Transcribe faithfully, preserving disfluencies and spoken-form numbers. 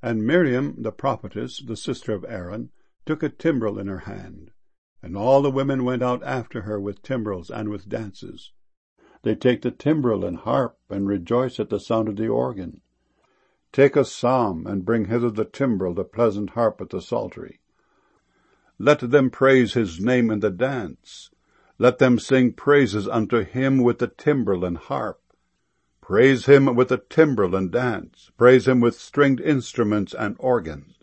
And Miriam the prophetess, the sister of Aaron, took a timbrel in her hand. And all the women went out after her with timbrels and with dances. They take the timbrel and harp, and rejoice at the sound of the organ. Take a psalm, and bring hither the timbrel, the pleasant harp at the psaltery. Let them praise his name in the dance. Let them sing praises unto him with the timbrel and harp. Praise him with the timbrel and dance. Praise him with stringed instruments and organs.